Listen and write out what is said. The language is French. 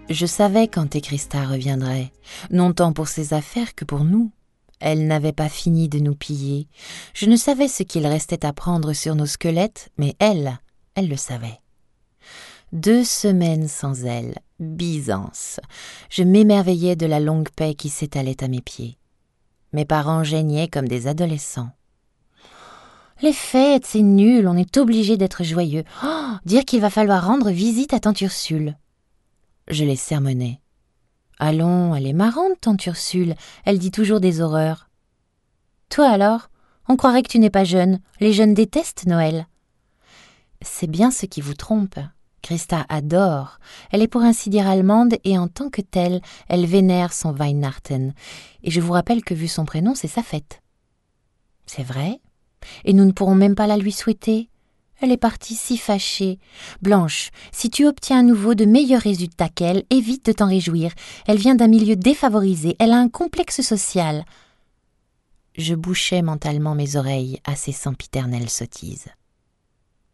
Je savais quand Christa reviendrait, non tant pour ses affaires que pour nous. Elle n'avait pas fini de nous piller. Je ne savais ce qu'il restait à prendre sur nos squelettes, mais elle le savait. 2 semaines sans elle, Byzance. Je m'émerveillais de la longue paix qui s'étalait à mes pieds. Mes parents geignaient comme des adolescents. Les fêtes, c'est nul, on est obligé d'être joyeux. Oh, dire qu'il va falloir rendre visite à tante Ursule. Je les sermonnais. Allons, elle est marrante, tante Ursule, elle dit toujours des horreurs. Toi alors, on croirait que tu n'es pas jeune, les jeunes détestent Noël. C'est bien ce qui vous trompe. Christa adore, elle est pour ainsi dire allemande et en tant que telle, elle vénère son Weihnachten. Et je vous rappelle que vu son prénom, c'est sa fête. C'est vrai ? Et nous ne pourrons même pas la lui souhaiter. Elle est partie si fâchée. Blanche, si tu obtiens à nouveau de meilleurs résultats qu'elle, évite de t'en réjouir. Elle vient d'un milieu défavorisé, elle a un complexe social. Je bouchais mentalement mes oreilles à ces sempiternelles sottises.